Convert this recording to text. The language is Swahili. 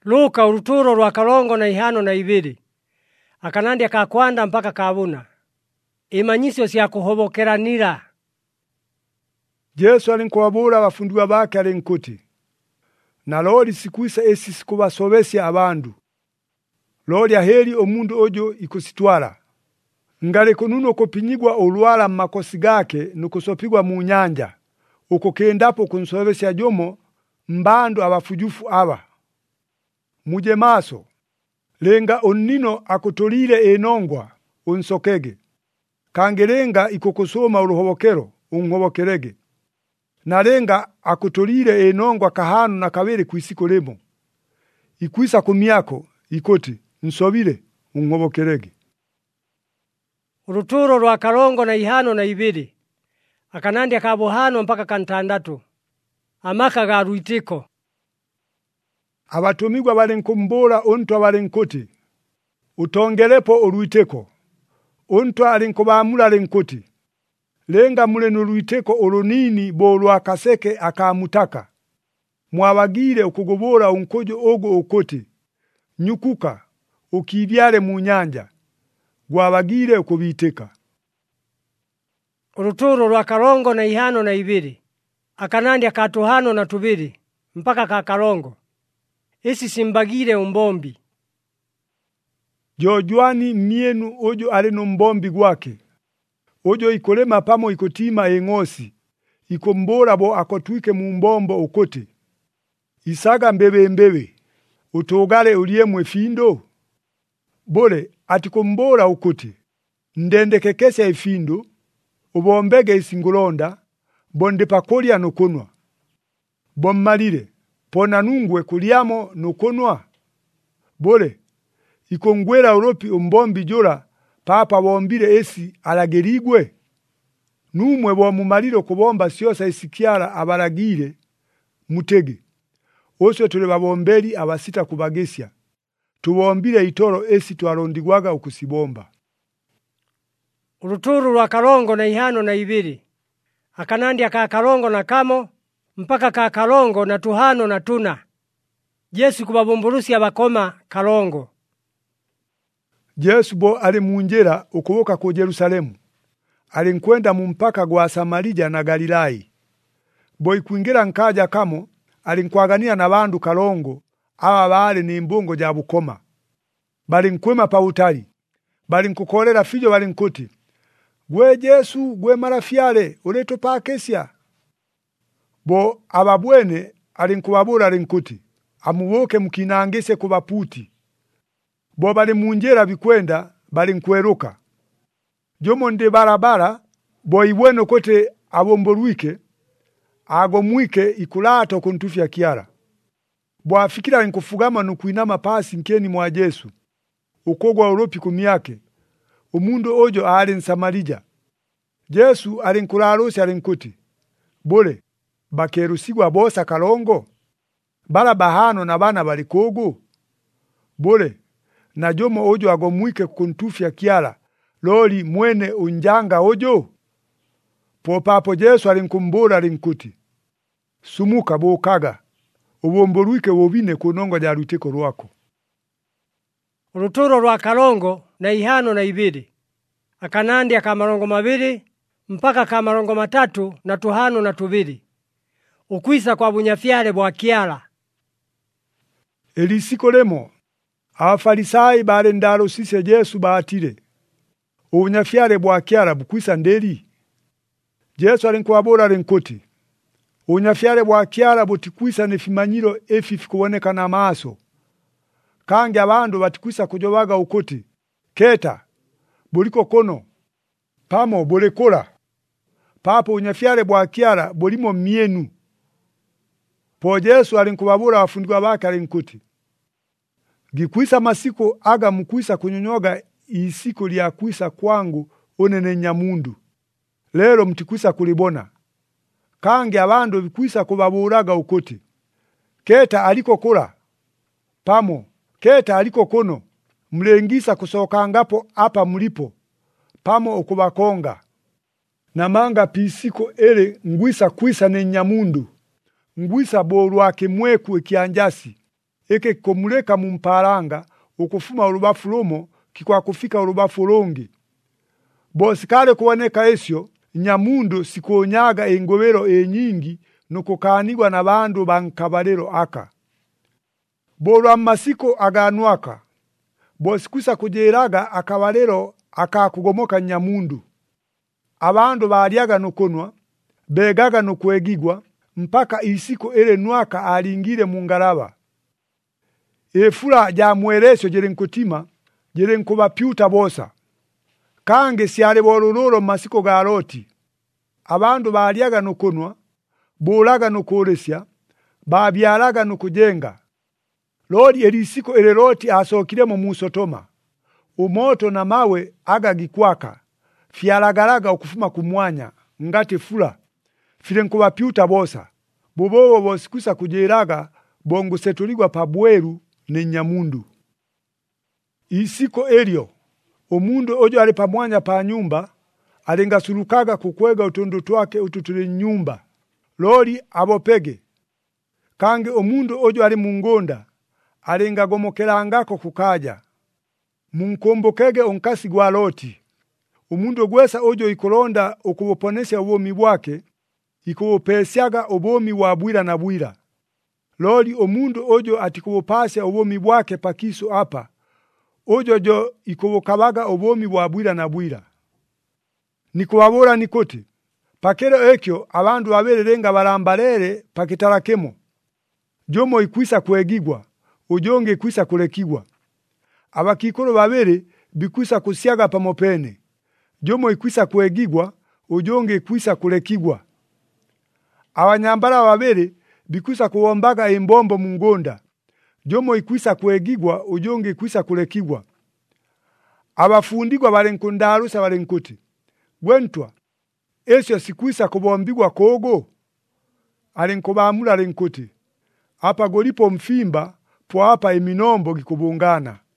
Luka uruturo rwa kalongo na ihano na ibili. Akanandya kakwanda mpaka kabuna. Imanyisyo sya kuhobokeranira. Yesu alinkubabula abafundiwa bake alinkuti, naloli sikwisa esi sikubasobesya abandu. Loli aheri omundu ojo ikusitwala. Ngaleko nuno kupinyigwa olwala mmakosi gake nukusopigwa mu nyanja. Ukukendapo kunsobesya jomo mbandu abafujufu aba. Muje maso. Lenga onnino akutolile enongwa unsokege. Kangelenga ikukusoma uruhobokero unhobokerege. Nalenga akutolile enongwa kahanu na kabere kwisiko lemo. Ikwisa kumyako ikoti nsobile unhobokerege. Uruturo rwa kalongo na ihano na ibili. Akanandya kabuhano mpaka kantandatu. Amaka ga rwitiko. Abatumigwa balinkumbola ontwa balinkuti, utongelepo olwiteko. Ontwa alinkubamula alinkuti, lenga mule n'olwiteko olunini bo lwakaseke akamutaka. Mwabagire okugobola unkojo ogo okoti, nyukuka, ukibyale mu nyanja, gwabagire okubiteka. Uruturo rwa kalongo na ihano na ibili. Akanandya katuhano na tubili, mpaka kakalongo. Isi simbagire umbombi. Jojwani mienu ojo alino mbombi gwake. Ojo ikolema pamo ikotima eng'osi. Ikombola bo akotwike mu mbombo ukote. Isaga mbebe. Utogale uliemwe findo. Bole atikombola ukote. Ndendekekesya ifindo. Ubombege isingulonda. Bonde pakolya nukunwa. Bommalire. Pona nungwe kuliamo nukunwa. Bole. Ikongwela uropi umbombi jola papa bombile esi alagerigwe. Numwe bo mumaliro kubomba syosa isikiala abalagire mutege. Oswe tule babombeli abasita kubagesya. Tubombile itoro esi twarondigwaga ukusibomba. Uruturu rwa kalongo na ihano na ibili. Akanandya kalongo na kamo mpaka kalongo na tuhano na tuna. Yesu kubabumbulusi abakoma kalongo. Yesu bo ali munjera ukuboka ku Yerusalemu. Alinkwenda mu mpaka gwa Samarija na Galilai. Bo ikwingira nkaja kamo alinkwagania na bandu kalongo aba bale ni mbungo ja bukoma. Balinkwema pa utali. Balinkukolera fijo balinkuti, gwe Yesu gwe marafyale uleto pa kesya. Bo ababwene alinkubabula alinkuti, amuwoke mkinangese kubaputi. Bo bali munjera bikwenda balinkweruka. Jomo nde barabara bo ibweno kote abombolwike agomwike ikulato kuntufya kiara. Bo afikira alinkufugama nukuinama pasi nkeni mwa Yesu. Ukogwa uropi kumyake. Umundu ojo ali Samarija. Yesu alinkularusi alinkuti, bole bakerusigwa bosa kalongo. Bala bahano na bana balikogo. Bole na jomo ojo agomwike kuntufya kiara. Loli mwene unjanga ojo. Popapo Yesu alinkumbula alinkuti, sumuka bokaga. Ubombolwike wobine kunongo ja rutiko rwako. Uruturo rwa kalongo na ihano na ibili. Akanandya kamarongo mabili mpaka kamarongo matatu na tuhano na tubili. Ukwisa kwa bunyafyale bwa kiala. Elisiko lemo. Abafarisayi bale ndalo sise Yesu baatire. Ubunyafyale bwa kiala bukwisa ndeli. Yesu alinkubabula alinkuti, ubunyafyale bwa kiala butikwisa nefimanyiro efi fikuboneka na maso. Kange abandu batikwisa kujobaga ukuti, keta, buliko kono, pamo bulekola, papo unyafyale bwa kiala bulimo mienu. Po Yesu alinkubabula abafundiwa bake alinkuti, gikwisa masiko aga mukwisa kunyonyoga isiko lya kwisa kwangu onene nyamundu. Lero mtikwisa kulibona. Kange abandu bikwisa kubaburaga ukuti, keta aliko kola, pamo, keta aliko kono, mlengisa kusokangapo apa mulipo, pamo okubakonga. Namanga pisiko ele ngwisa kwisa ne nyamundu, ngwisa bolwake mweku ekianjasi, eke kikomuleka mu mpalanga ukufuma ulubafu lumo kikwakufika ulubafu lungi. Bosikale kuboneka esyo, Nyamundu sikonyaga engobero enyingi nukukanigwa na bandu bankabalero aka. Bolwa masiko aganwaka, bosikusa kujeraga akabalero akakugomoka Nyamundu. Abandu balyaga nukunwa, begaga nukwegigwa, mpaka isiko ele nwaka alingire mu ngalaba. Efula ja mweresyo jerenkutima, jerenkubapyuta bosa. Kange siale bolulolo masiko ga Loti. Abandu balyaga nukunwa, bulaga nukuolesya, babyalaga nukujenga. Lodi elisiko ele Loti asokiremo mu Sodoma. Umoto na mawe agagikwaka. Fyalagalaga okufuma kumwanya, ngati fula. Filenkubapyuta bosa. Bobobo bosikusa kujeraga bongusetuligwa pabweru ne Nyamundu. Isiko elyo, omundu ojo ali pamwanya pa nyumba, alingasulukaga kukwega utundu twake ututuli nyumba. Loli abopege. Kange omundu ojo ali mungonda, alingagomokelangako kukaja. Munkombokege onkasi gwa Loti. Omundu gwesa ojo ikolonda okuboponesya ubomi bwake, ikubopesyaga ubomi wa bwira na bwira. Loli omundu ojo atikubopasya ubomi bwake pakiso apa, ojojo ikubokabaga ubomi bwa bwira na bwira. Nikuwabora nikuti, pakero ekyo abandu babelerenga balambalere pakitarakemo. Jomo ikwisa kwegigwa, ujonge ikwisa kulekigwa. Abakikolo babere bikwisa kusyaga pamopene. Jomo ikwisa kwegigwa, ujonge ikwisa kulekigwa. Abanyambala babere bikwisa kuwombaga imbombo mungonda. Jomo ikwisa kwegigwa, ujonge ikwisa kulekigwa. Abafundigwa balenkundalusa balenkuti, Gwentwa, esyo sikwisa kubombigwa kogo? Alenkubamula alenkuti, apa golipo mfimba, po apa eminombo gikubungana.